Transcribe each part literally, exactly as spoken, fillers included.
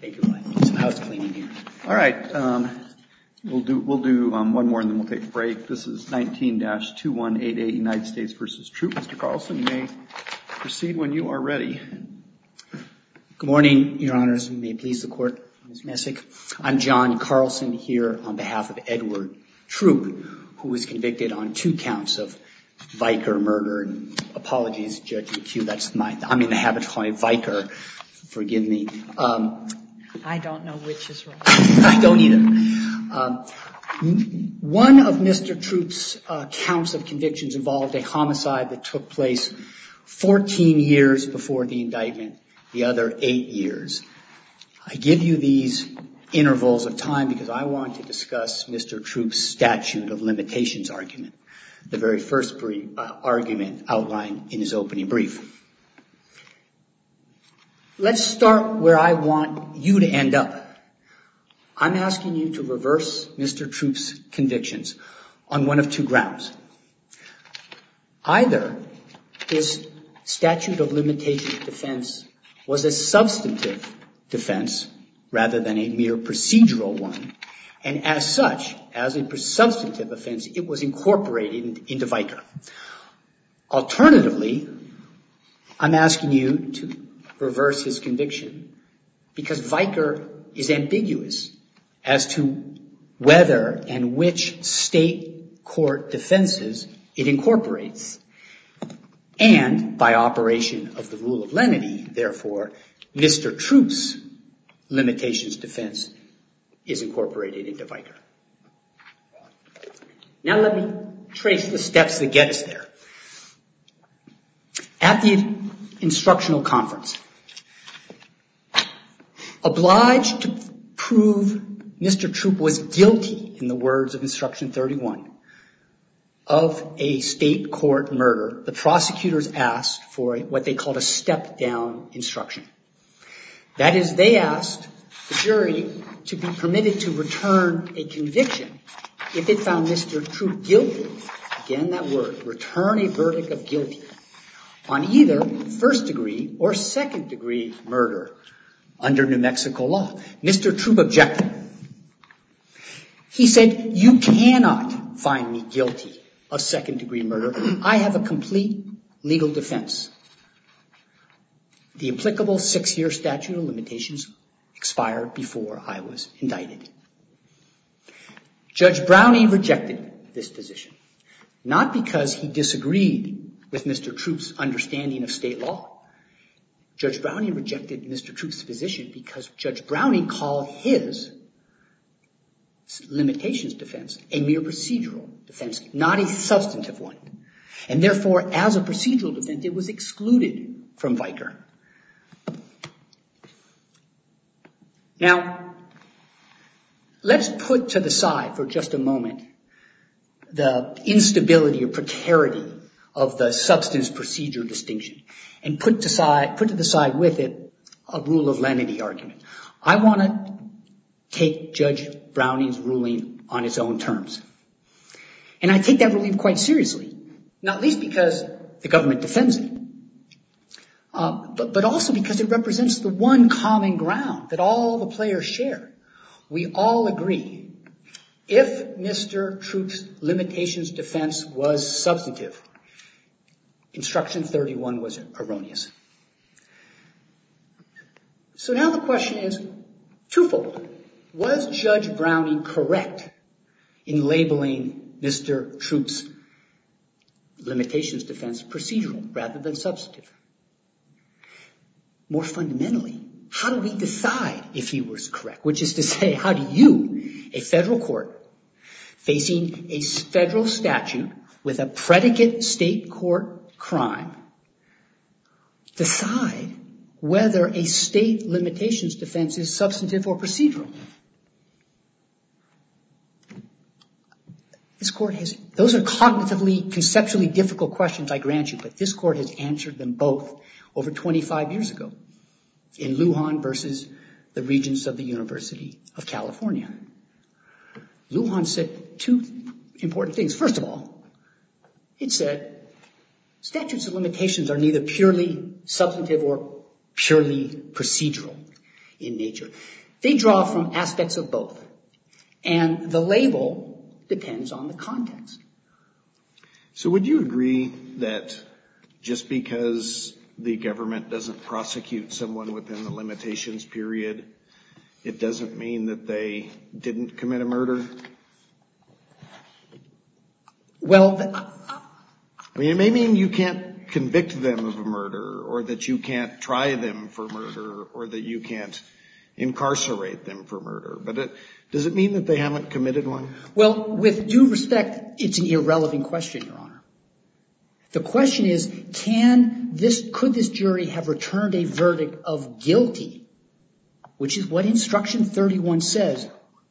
Thank you, Ryan. Some house cleaning here. All right. Um, we'll do we'll do um, one more and then we'll take a break. This is nineteen dash two one eight eight United States versus Troop. Mister Carlson, you may proceed when you are ready. Good morning, Your Honors. You may please the Court, Miz Messick. I'm John Carlson here on behalf of Edward Troop, who was convicted on two counts of Vicar murder. And apologies, Judge McHugh, that's my, I'm in the habit of calling it Vicar. Forgive me. Um, I don't know which is right. I don't either. Um, one of Mister Troop's uh, counts of convictions involved a homicide that took place fourteen years before the indictment, the other eight years. I give you these intervals of time because I want to discuss Mister Troop's statute of limitations argument, the very first brief, uh, argument outlined in his opening brief. Let's start where I want you to end up. I'm asking you to reverse Mister Troop's convictions on one of two grounds. Either his statute of limitations defense was a substantive defense rather than a mere procedural one, and as such, as a substantive offense, it was incorporated into Vicar. Alternatively, I'm asking you to reverse his conviction because Vicar is ambiguous as to whether and which state court defenses it incorporates. And by operation of the rule of lenity, therefore, Mister Troop's limitations defense is incorporated into Vicar. Now let me trace the steps that get us there. At the instructional conference, obliged to prove Mister Troop was guilty, in the words of Instruction thirty-one, of a state court murder, the prosecutors asked for what they called a step-down instruction. That is, they asked the jury to be permitted to return a conviction if it found Mister Troop guilty, again that word, return a verdict of guilty, on either first-degree or second-degree murder under New Mexico law. Mister Troop objected. He said, you cannot find me guilty of second-degree murder. I have a complete legal defense. The applicable six-year statute of limitations expired before I was indicted. Judge Browning rejected this position, not because he disagreed with Mister Troop's understanding of state law. Judge Browning rejected Mister Troop's position because Judge Browning called his limitations defense a mere procedural defense, not a substantive one. And therefore, as a procedural defense, it was excluded from Vicar. Now, let's put to the side for just a moment the instability or precarity of the substance procedure distinction and put to side, put to the side with it a rule of lenity argument. I want to take Judge Browning's ruling on its own terms. And I take that ruling quite seriously, not least because the government defends it, uh, but, but also because it represents the one common ground that all the players share. We all agree, if Mister Troop's limitations defense was substantive, Instruction thirty-one was erroneous. So now the question is twofold. Was Judge Browning correct in labeling Mister Troop's limitations defense procedural rather than substantive? More fundamentally, how do we decide if he was correct? Which is to say, how do you, a federal court, facing a federal statute with a predicate state court crime, decide whether a state limitations defense is substantive or procedural? This court has, those are cognitively, conceptually difficult questions, I grant you, but this court has answered them both over twenty-five years ago in Lujan versus the Regents of the University of California. Lujan said two important things. First of all, it said statutes of limitations are neither purely substantive or purely procedural. in nature. They draw from aspects of both. And the label depends on the context. So would you agree that just because the government doesn't prosecute someone within the limitations period, it doesn't mean that they didn't commit a murder? Well, the, uh, I mean, it may mean you can't convict them of a murder, or that you can't try them for murder, or that you can't incarcerate them for murder. But it, does it mean that they haven't committed one? Well, with due respect, it's an irrelevant question, Your Honor. The question is, can this, could this jury have returned a verdict of guilty, which is what Instruction thirty-one says,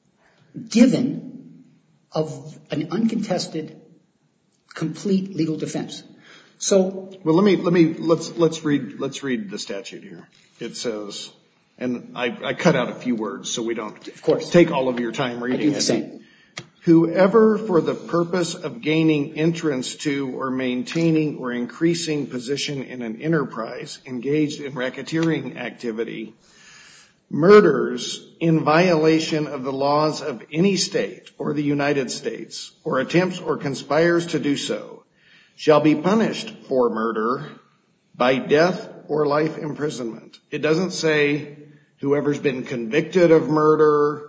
given of an uncontested, complete legal defense? So, well, let me let me let's let's read let's read the statute here. It says, and I, I cut out a few words so we don't, of course, take all of your time reading I do the it. same. Whoever, for the purpose of gaining entrance to or maintaining or increasing position in an enterprise engaged in racketeering activity, murders in violation of the laws of any state or the United States, or attempts or conspires to do so, shall be punished for murder by death or life imprisonment. It doesn't say whoever's been convicted of murder,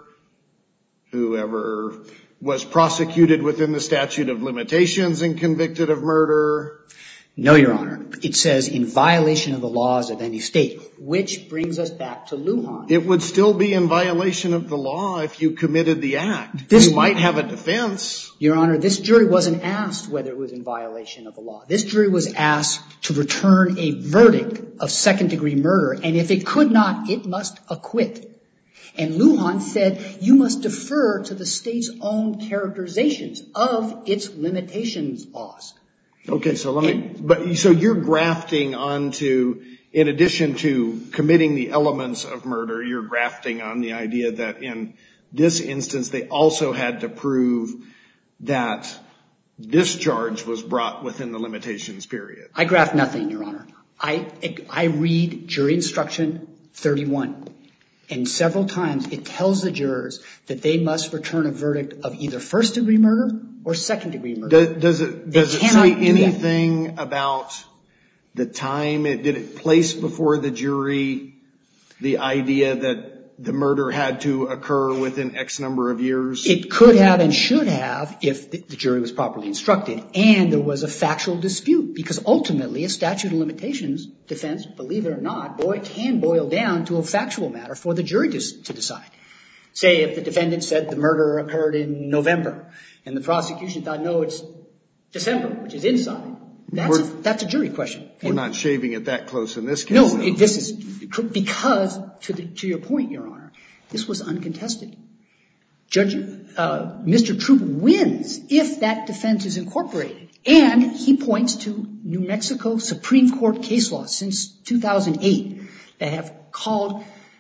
whoever was prosecuted within the statute of limitations and convicted of murder. No, Your Honor. It says in violation of the laws of any state, which brings us back to Lujan. It would still be in violation of the law if you committed the act. This, you might have a defense. Your Honor, this jury wasn't asked whether it was in violation of the law. This jury was asked to return a verdict of second-degree murder, and if it could not, it must acquit. And Lujan said you must defer to the state's own characterizations of its limitations laws. Okay, so let me, but so you're grafting onto, in addition to committing the elements of murder, you're grafting on the idea that in this instance they also had to prove that this charge was brought within the limitations period. I graft nothing, Your Honor. I, I read jury instruction thirty-one. And several times it tells the jurors that they must return a verdict of either first-degree murder or second-degree murder. Does, does it, does it say anything about the time? It, did it place before the jury the idea that the murder had to occur within X number of years? It could have and should have if the, the jury was properly instructed and there was a factual dispute, because ultimately a statute of limitations defense, believe it or not, boy, can boil down to a factual matter for the jury to, to decide. Say if the defendant said the murder occurred in November and the prosecution thought, no, it's December, which is inside. That's, a, that's a jury question. We're and, not shaving it that close in this case. No, it, this is because, to, the, to your point, Your Honor, this was uncontested. Judge, uh, Mister Troop wins if that defense is incorporated. And he points to New Mexico Supreme Court case law since two thousand eight that have called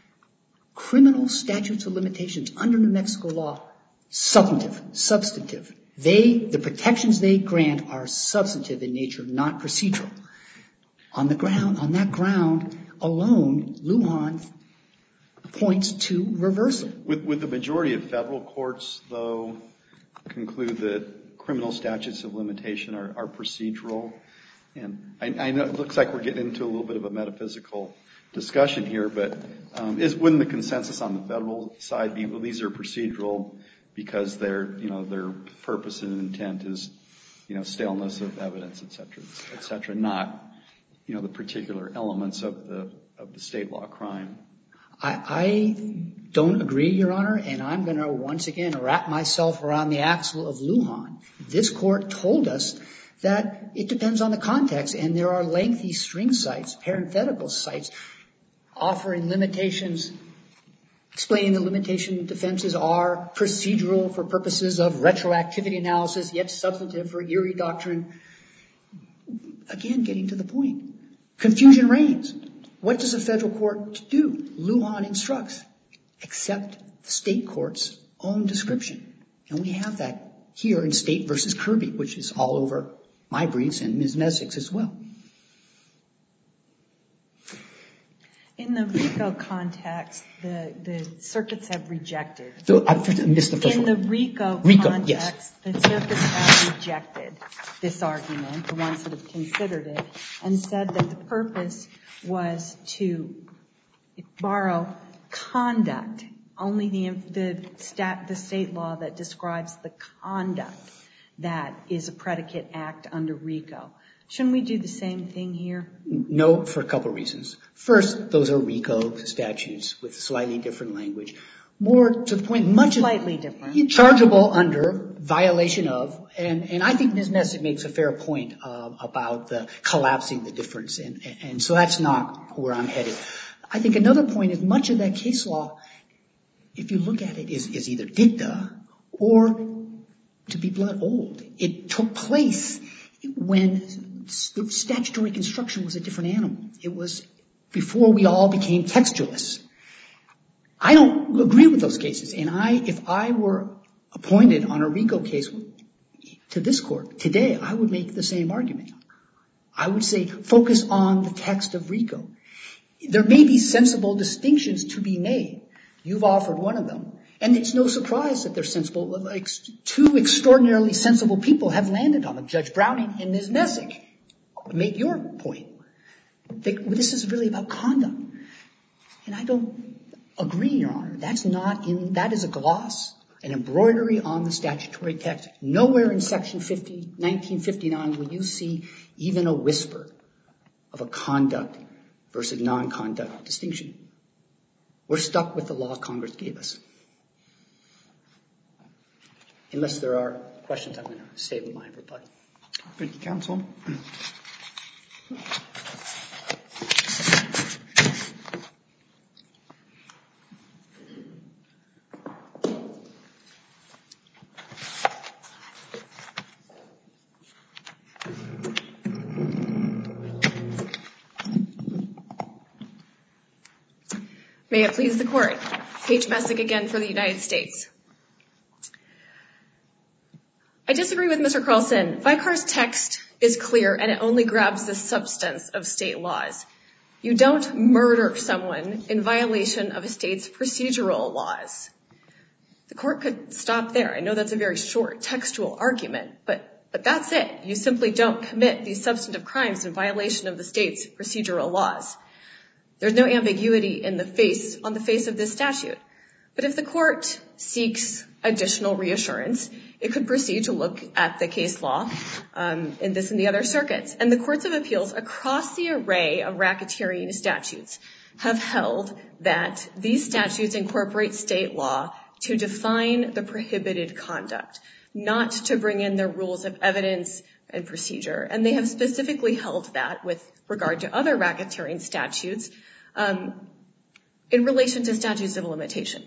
criminal statutes of limitations under New Mexico law substantive, substantive. They, the protections they grant are substantive in nature, not procedural. On the ground, on that ground alone, Lujan points to reversal. Would, would the majority of federal courts, though, conclude that criminal statutes of limitation are, are procedural? And I, I know it looks like we're getting into a little bit of a metaphysical discussion here, but um, is, wouldn't the consensus on the federal side be, well, these are procedural because their, you know, their purpose and intent is, you know, staleness of evidence, et cetera, et cetera, not, you know, the particular elements of the of the state law crime? I, I don't agree, Your Honor, and I'm going to once again wrap myself around the axle of Lujan. This court told us that it depends on the context, and there are lengthy string cites, parenthetical cites, offering limitations, explaining the limitation defenses are procedural for purposes of retroactivity analysis, yet substantive for Erie doctrine. Again, getting to the point. Confusion reigns. What does a federal court do? Lujan instructs, accept the state court's own description. And we have that here in State versus Kirby, which is all over my briefs and Miz Messick's as well. In the RICO context, the, the circuits have rejected. So I missed the first In one. the RICO, RICO, context, yes. the circuits have rejected this argument, the ones that have considered it, and said that the purpose was to borrow conduct, only the, the, stat, the state law that describes the conduct that is a predicate act under RICO. Shouldn't we do the same thing here? No, for a couple of reasons. First, those are RICO statutes with slightly different language. More to the point, much slightly of, different, chargeable under, violation of, and, and I think Miz Messick makes a fair point uh, about the collapsing the difference, and, and so that's not where I'm headed. I think another point is much of that case law, if you look at it, is, is either dicta or, to be blunt, old. It took place when the statutory construction was a different animal. It was before we all became textualists. I don't agree with those cases, and I, if I were appointed on a RICO case to this court today, I would make the same argument. I would say focus on the text of RICO. There may be sensible distinctions to be made. You've offered one of them. And it's no surprise that they're sensible. Like, two extraordinarily sensible people have landed on them, Judge Browning and Miz Messick. Make your point. They, this is really about conduct. And I don't agree, Your Honor. That's not in, that is a gloss, an embroidery on the statutory text. Nowhere in Section fifty, nineteen fifty-nine will you see even a whisper of a conduct versus non-conduct distinction. We're stuck with the law Congress gave us. Unless there are questions, I'm going to save my rebuttal. Thank you, counsel. May it please the Court. Paige Messick again for the United States. I disagree with Mister Carlson. Vicar's text is clear and it only grabs the substance of state laws. You don't murder someone in violation of a state's procedural laws. The court could stop there. I know that's a very short textual argument, but, but that's it. You simply don't commit these substantive crimes in violation of the state's procedural laws. There's no ambiguity in the face, on the face of this statute. But if the court seeks additional reassurance, it could proceed to look at the case law um, in this and the other circuits. And the courts of appeals across the array of racketeering statutes have held that these statutes incorporate state law to define the prohibited conduct, not to bring in their rules of evidence and procedure. And they have specifically held that with regard to other racketeering statutes um, in relation to statutes of limitation.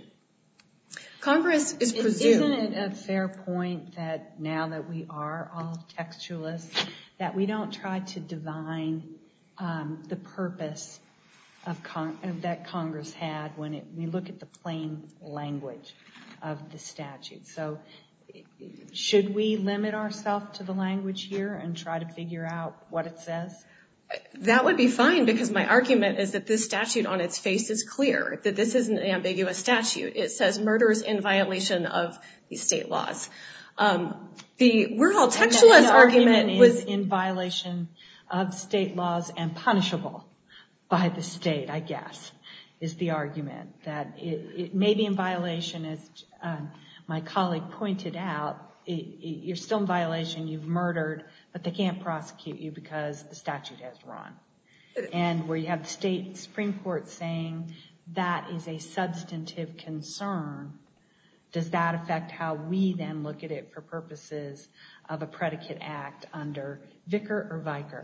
Congress is presumed... Isn't it a fair point that now that we are all textualists, that we don't try to divine um, the purpose of con- that Congress had when it, we look at the plain language of the statute? So should we limit ourselves to the language here and try to figure out what it says? That would be fine, because my argument is that this statute on its face is clear, that this isn't an ambiguous statute. It says murders in violation of these state laws. Um, the we're all textualist and the argument, argument was is in violation of state laws and punishable by the state, I guess, is the argument. That it, it may be in violation, as um, my colleague pointed out, it, it, you're still in violation, you've murdered, but they can't prosecute you because the statute has run. And where you have the state Supreme Court saying that is a substantive concern, does that affect how we then look at it for purposes of a predicate act under Vicar or Vicar?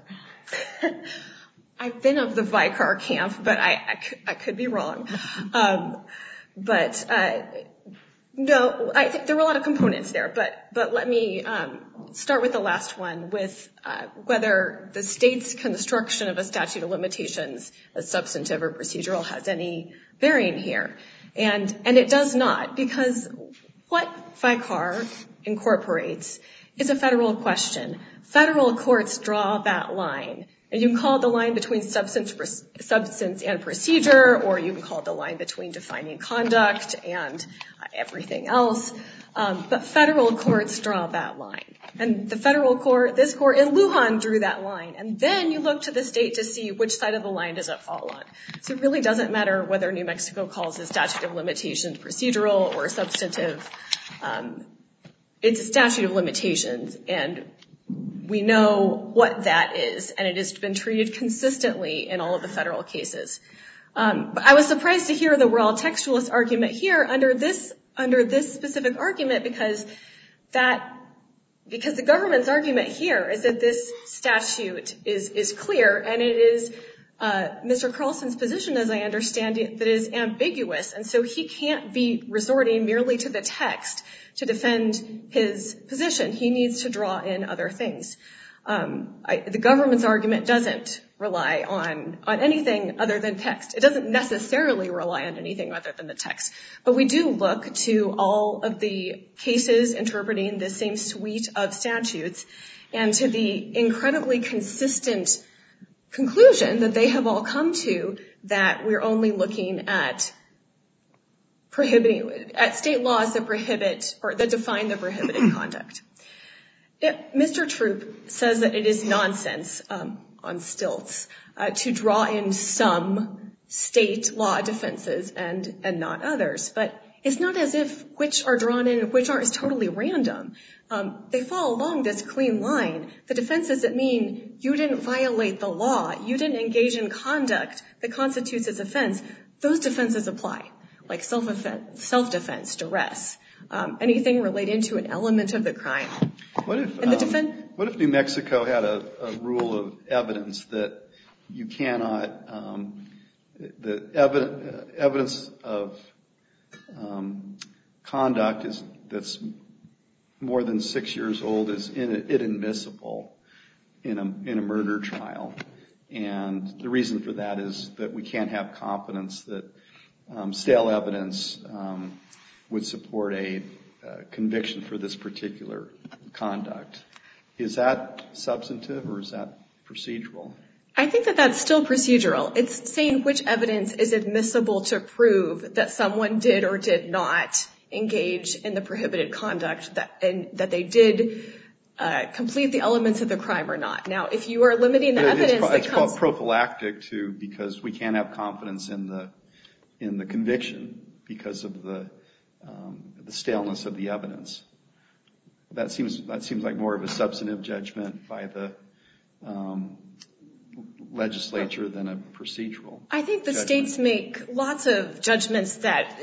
I've been of the Vicar camp, but I, I, could, I could be wrong. Um, but uh, no, I think there were a lot of components there. But but let me um, start with the last one, with uh, whether the state's construction of a statute of limitations, as substantive or procedural, has any bearing here. And and it does not, because what Vicar incorporates is a federal question. Federal courts draw that line And you can call it the line between substance, substance and procedure, or you can call it the line between defining conduct and uh, everything else. Um, but federal courts draw that line. And the federal court, this court in Lujan drew that line. And then you look to the state to see which side of the line does it fall on. So it really doesn't matter whether New Mexico calls the statute of limitations procedural or substantive. Um, it's a statute of limitations, and we know what that is, and it has been treated consistently in all of the federal cases. Um, but I was surprised to hear the we're all textualist argument here under this under this specific argument, because that because the government's argument here is that this statute is is clear, and it is uh, Mister Carlson's position, as I understand it, that is ambiguous, and so he can't be resorting merely to the text to defend his position. He needs to draw in other things. Um, I, the government's argument doesn't rely on, on anything other than text. It doesn't necessarily rely on anything other than the text. But we do look to all of the cases interpreting the same suite of statutes and to the incredibly consistent conclusion that they have all come to, that we're only looking at prohibiting, at state laws that prohibit or that define the prohibited conduct. It, Mister Troop says that it is nonsense, um, on stilts, uh, to draw in some state law defenses and, and not others. But it's not as if which are drawn in and which aren't is totally random. Um, they fall along this clean line. The defenses that mean you didn't violate the law, you didn't engage in conduct that constitutes as offense, those defenses apply, like self-defense, self-defense, duress, um, anything relating to an element of the crime. What if, and the um, defen- what if New Mexico had a, a rule of evidence that you cannot, um, the evidence, uh, evidence of um, conduct is that's more than six years old is in, inadmissible in a in a murder trial, and the reason for that is that we can't have confidence that um, stale evidence um, would support a uh, conviction for this particular conduct. Is that substantive or is that procedural? I think that that's still procedural. It's saying which evidence is admissible to prove that someone did or did not engage in the prohibited conduct, that and that they did uh, complete the elements of the crime or not. Now, if you are limiting the but evidence, it's, pro- that it's comes prophylactic too, because we can't have confidence in the in the conviction because of the um, the staleness of the evidence. That seems that seems like more of a substantive judgment by the um, legislature than a procedural. I think the judgment. states make lots of judgments that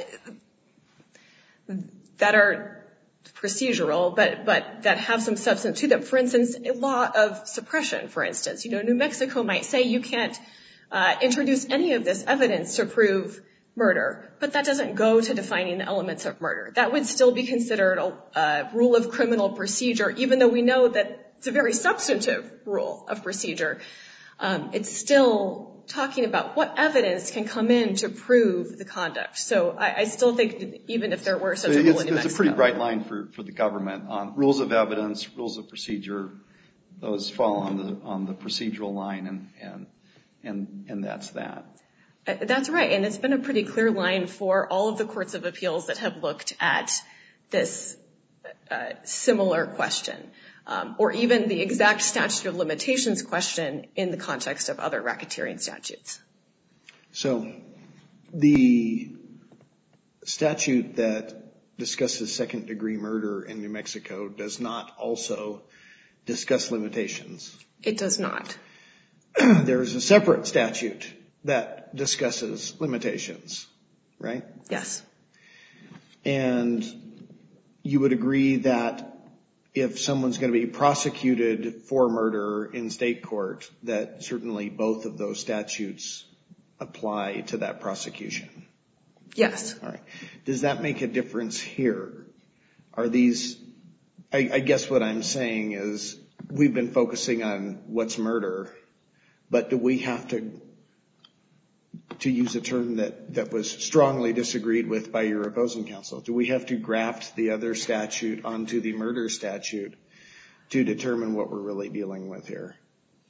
that are procedural, but but that have some substance to them. For instance, a law of suppression, for instance. You know, New Mexico might say you can't uh, introduce any of this evidence to prove murder, but that doesn't go to defining the elements of murder. That would still be considered a, a rule of criminal procedure, even though we know that it's a very substantive rule of procedure. Um, it's still talking about what evidence can come in to prove the conduct. So I, I still think even if there were such so a rule in New Mexico. It's a pretty bright line for, for the government on rules of evidence, rules of procedure. Those fall on the on the procedural line, and and and, and that's that. That's right, and it's been a pretty clear line for all of the courts of appeals that have looked at this uh, similar question, um, or even the exact statute of limitations question in the context of other racketeering statutes. So the statute that discusses second-degree murder in New Mexico does not also discuss limitations. It does not. There is a separate statute that discusses limitations, right? Yes. And you would agree that if someone's going to be prosecuted for murder in state court, that certainly both of those statutes apply to that prosecution? Yes. All right. Does that make a difference here? Are these, I, I guess what I'm saying is we've been focusing on what's murder, but do we have to to use a term that, that was strongly disagreed with by your opposing counsel, do we have to graft the other statute onto the murder statute to determine what we're really dealing with here?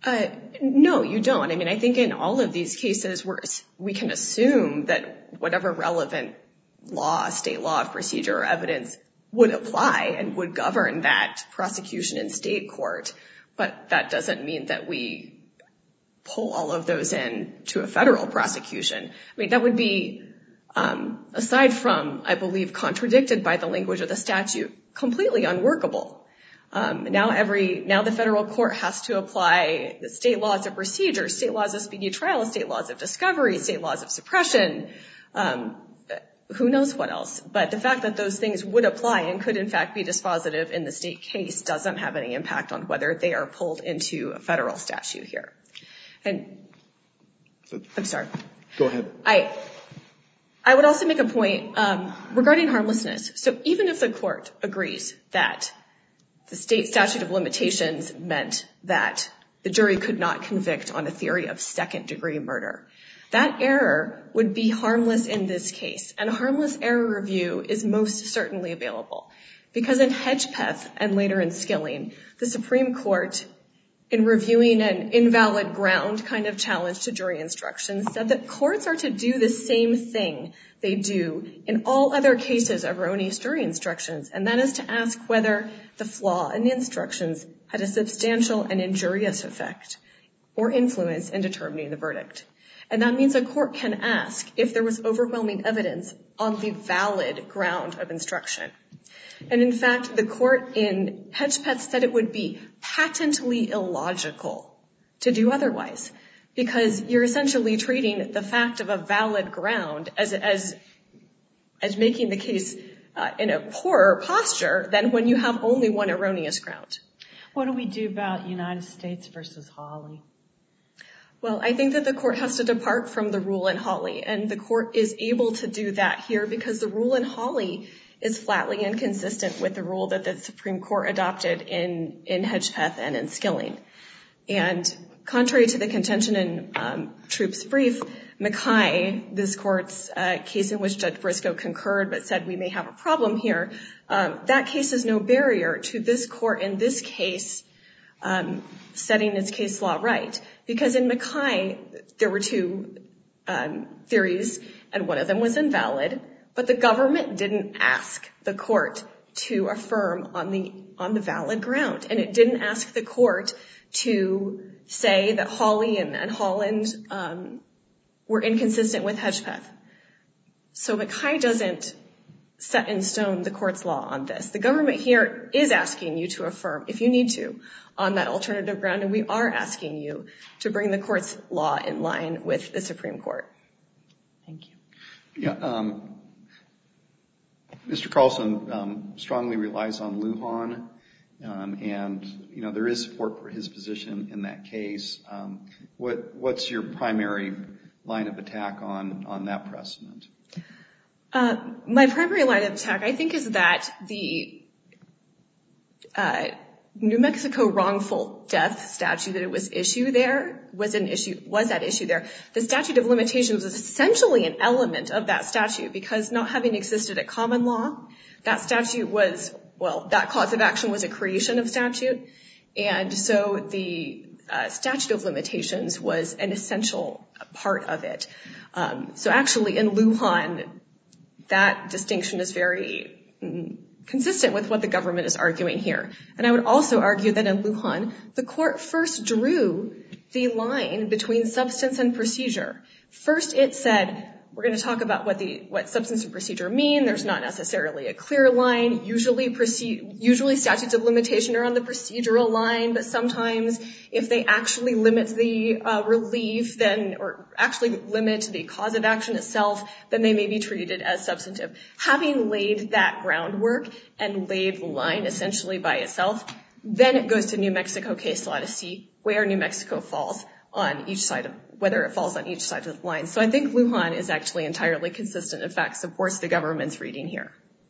Uh, no, you don't. I mean, I think in all of these cases, we're, we can assume that whatever relevant law, state law of procedure or evidence would apply and would govern that prosecution in state court. But that doesn't mean that we pull all of those in to a federal prosecution. I mean, that would be, um, aside from, I believe, contradicted by the language of the statute, completely unworkable. Um, now every, now the federal court has to apply the state laws of procedure, state laws of speedy trial, state laws of discovery, state laws of suppression, um, who knows what else. But the fact that those things would apply and could in fact be dispositive in the state case doesn't have any impact on whether they are pulled into a federal statute here. And I'm sorry. Go ahead. I, I would also make a point, um, regarding harmlessness. So even if the court agrees that the state statute of limitations meant that the jury could not convict on a theory of second-degree murder, that error would be harmless in this case. And a harmless error review is most certainly available. Because in Hedgepeth and later in Skilling, the Supreme Court, in reviewing an invalid ground kind of challenge to jury instructions, said that courts are to do the same thing they do in all other cases of erroneous jury instructions, and that is to ask whether the flaw in the instructions had a substantial and injurious effect or influence in determining the verdict. And that means a court can ask if there was overwhelming evidence on the valid ground of instruction. And in fact, the court in Hedgepeth said it would be patently illogical to do otherwise, because you're essentially treating the fact of a valid ground as as as making the case uh, in a poorer posture than when you have only one erroneous ground. What do we do about United States versus Hawley? Well, I think that the court has to depart from the rule in Hawley, and the court is able to do that here because the rule in Hawley is flatly inconsistent with the rule that the Supreme Court adopted in, in Hedgepeth and in Skilling. And contrary to the contention in um, Troop's brief, Mackay, this court's uh, case in which Judge Briscoe concurred but said we may have a problem here, um, that case is no barrier to this court in this case um, setting its case law right. Because in Mackay, there were two um, theories, and one of them was invalid, but the government didn't ask the court to affirm on the on the valid ground, and it didn't ask the court to say that Hawley and, and Holland um, were inconsistent with Hedgepeth. So Mackay doesn't set in stone the court's law on this. The government here is asking you to affirm, if you need to, on that alternative ground, and we are asking you to bring the court's law in line with the Supreme Court. Thank you. Yeah, um, Mister Carlson um, strongly relies on Lujan, um, and you know there is support for his position in that case. Um, what what's your primary line of attack on on that precedent? Uh, my primary line of attack, I think, is that the uh, New Mexico wrongful death statute that it was issued there was an issue was at issue there. The statute of limitations was essentially an element of that statute because not having existed at common law, that statute was well, that cause of action was a creation of statute, and so the uh, statute of limitations was an essential part of it. Um, so actually, in Lujan, that distinction is very mm, consistent with what the government is arguing here. And I would also argue that in Lujan, the court first drew the line between substance and procedure. First, it said, we're going to talk about what the what substance and procedure mean. There's not necessarily a clear line. Usually, proce- usually statutes of limitation are on the procedural line, but sometimes if they actually limit the uh, relief, then or actually limit the cause of action itself, then they may be treated as substantive. Having laid that groundwork and laid the line essentially by itself, then it goes to New Mexico case law to see where New Mexico falls on each side of, whether it falls on each side of the line. So I think Lujan is actually entirely consistent, in fact, supports the government's reading here.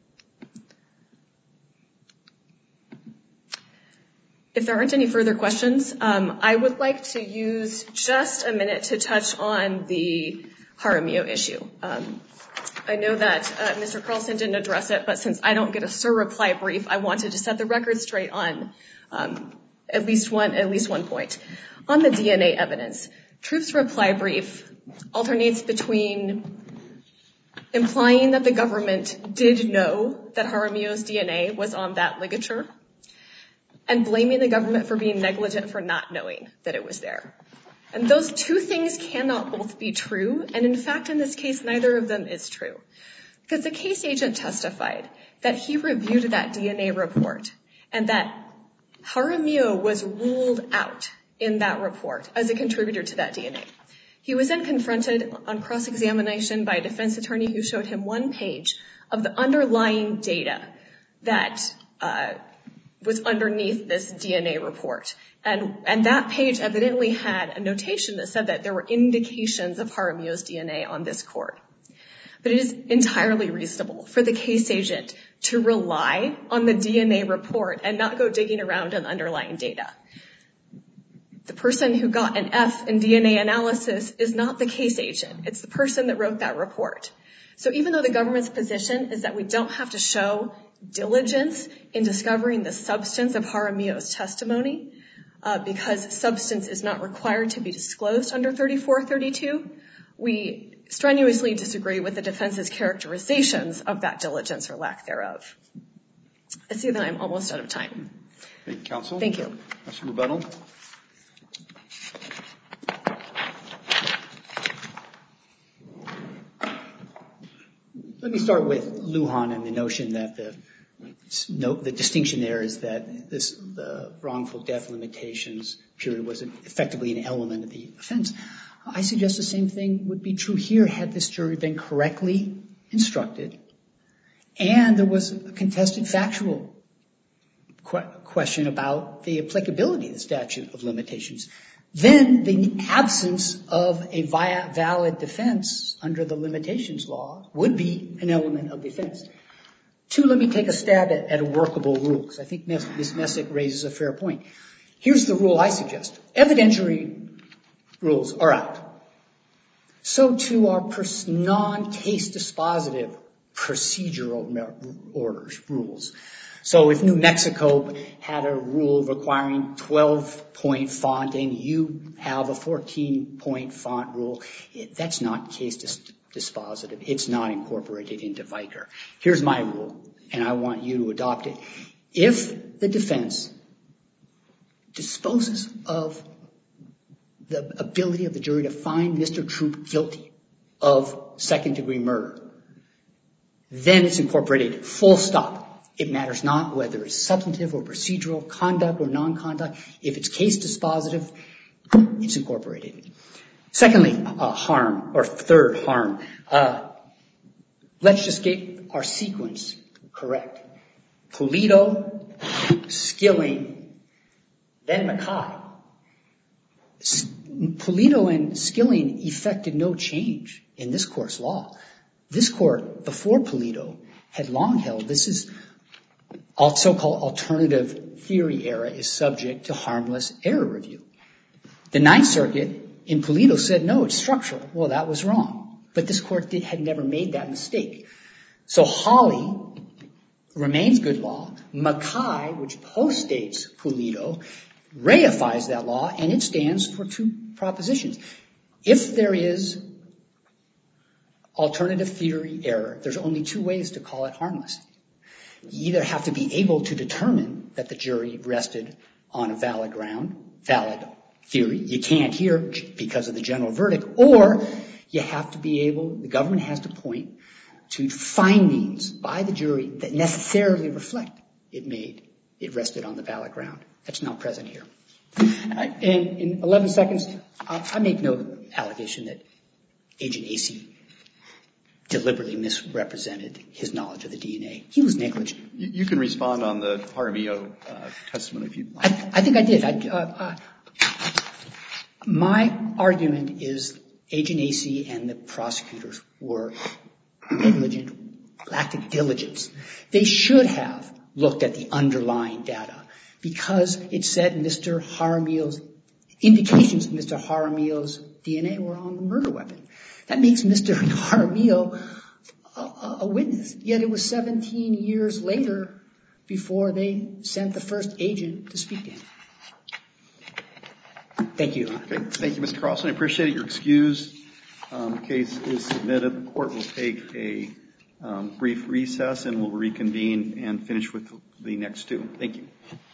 If there aren't any further questions, um, I would like to use just a minute to touch on the Jaramillo issue. Um, I know that uh, Mister Carlson didn't address it, but since I don't get a sir reply brief, I wanted to set the record straight on um, at least one, at least one point. On the D N A evidence, Troop's reply brief alternates between implying that the government did know that Jaramillo's D N A was on that ligature and blaming the government for being negligent for not knowing that it was there. And those two things cannot both be true, and in fact, in this case, neither of them is true. Because the case agent testified that he reviewed that D N A report and that Jaramillo was ruled out in that report as a contributor to that D N A. He was then confronted on cross-examination by a defense attorney who showed him one page of the underlying data that uh, was underneath this D N A report. And, and that page evidently had a notation that said that there were indications of Jaramillo's D N A on this cord. But it is entirely reasonable for the case agent to rely on the D N A report and not go digging around in the underlying data. The person who got an F in D N A analysis is not the case agent. It's the person that wrote that report. So even though the government's position is that we don't have to show diligence in discovering the substance of Jaramillo's testimony, uh, because substance is not required to be disclosed under thirty-four thirty-two, we strenuously disagree with the defense's characterizations of that diligence or lack thereof. I see that I'm almost out of time. Thank you, counsel. Thank you. Mister Rebuttal. Let me start with Lujan and the notion that the no, the distinction there is that this the wrongful death limitations period was effectively an element of the offense. I suggest the same thing would be true here had this jury been correctly instructed and there was a contested factual que- question about the applicability of the statute of limitations. Then the absence of a via- valid defense under the limitations law would be an element of defense. Two, let me take a stab at, at a workable rule, because I think Miz Messick raises a fair point. Here's the rule I suggest. Evidentiary rules are out. So too are pers- non-case dispositive procedural orders, rules. So if New Mexico had a rule requiring twelve-point font and you have a fourteen-point font rule, it, that's not case dis- dispositive. It's not incorporated into Vicar. Here's my rule, and I want you to adopt it. If the defense disposes of the ability of the jury to find Mister Troop guilty of second-degree murder, then it's incorporated, full stop. It matters not whether it's substantive or procedural, conduct or non-conduct. If it's case dispositive, it's incorporated. Secondly, uh, harm, or third, harm. Uh, let's just get our sequence correct. Pulido, Skilling, then Mackay. S- Pulido and Skilling effected no change in this court's law. This court, before Pulido, had long held this is so-called alternative theory era is subject to harmless error review. The Ninth Circuit in Pulido said, no, it's structural. Well, that was wrong. But this court did, had never made that mistake. So Hawley remains good law. Mackay, which postdates Pulido, reifies that law, and it stands for two propositions. If there is alternative theory error, there's only two ways to call it harmless. You either have to be able to determine that the jury rested on a valid ground, valid theory. You can't here because of the general verdict. Or you have to be able, the government has to point to findings by the jury that necessarily reflect it made, it rested on the valid ground. That's not present here. And in eleven seconds, I make no allegation that Agent Acey deliberately misrepresented his knowledge of the D N A. He was negligent. You, you can respond on the Jaramillo uh, testimony if you'd like. I, I think I did. I, uh, uh, my argument is Agent Acey and the prosecutors were negligent, lacked diligence. They should have looked at the underlying data because it said Mister Jaramillo's, indications of Mister Jaramillo's D N A were on the murder weapon. That makes Mister Jaramillo a, a witness. Yet it was seventeen years later before they sent the first agent to speak to him. Thank you, Your Honor. Okay, thank you, Mister Carlson. I appreciate it. You're excused. Um, the case is submitted. The court will take a um, brief recess and will reconvene and finish with the next two. Thank you.